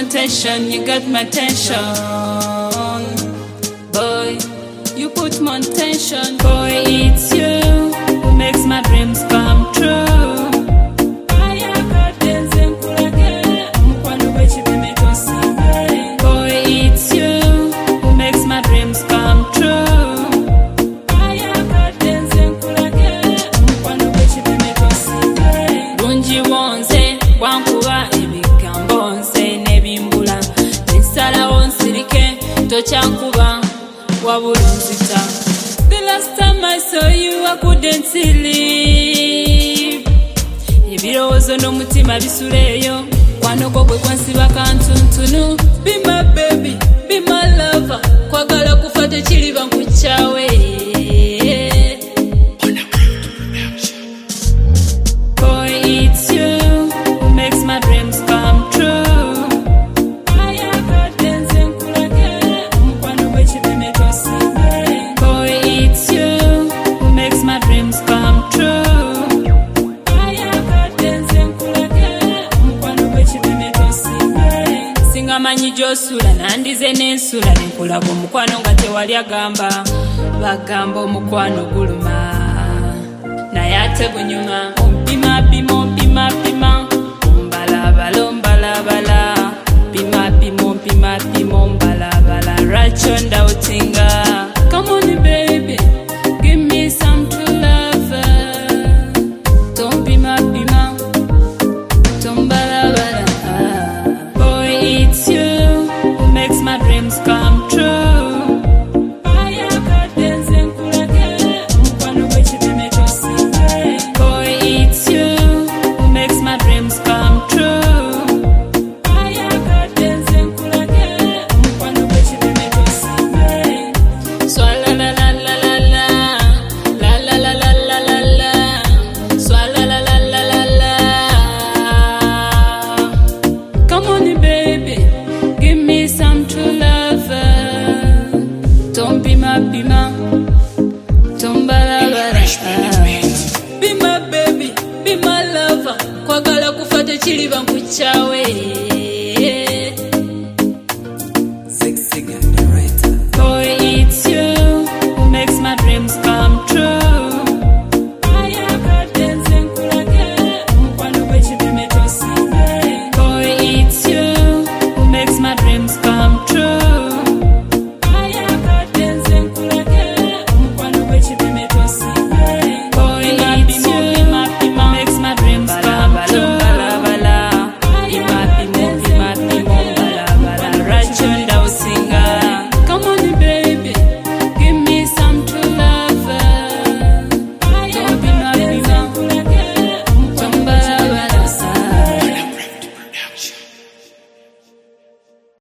attention, you got my attention. Boy, you put my attention. Boy, it's you who makes my dreams come true. Boy, it's you who makes my dreams come true. Bunji wonze, wankuwa ebigambo nze nebimbula. Nsalawo nsirike, tochankuba, wabula nzita. The last time I saw you, I couldn't sleep. Ebirowoozo n'omutima bisuleeyo, kwanoko gwe kwansiba kantuntunu. Be my baby, be my lover, kwagala kufa tekiriba nkukyawe. Boy, it's you who makes my dreams come true. Boy, it's you who makes my dreams come true. Singa manyi gy'osula nandize n'ensula nenkulaba omukwano nga tewali agamba. Bagamba omukwano guluma naye ate gunyuma. Ompima pima ompima pima, ombalabala ombalabala, pima pima ompima pima ombalabala. Lwaki ondawutinga? Come on baby, give me some true love. Tompima pima, tombalabala. Boy, it's you who makes my dreams come true.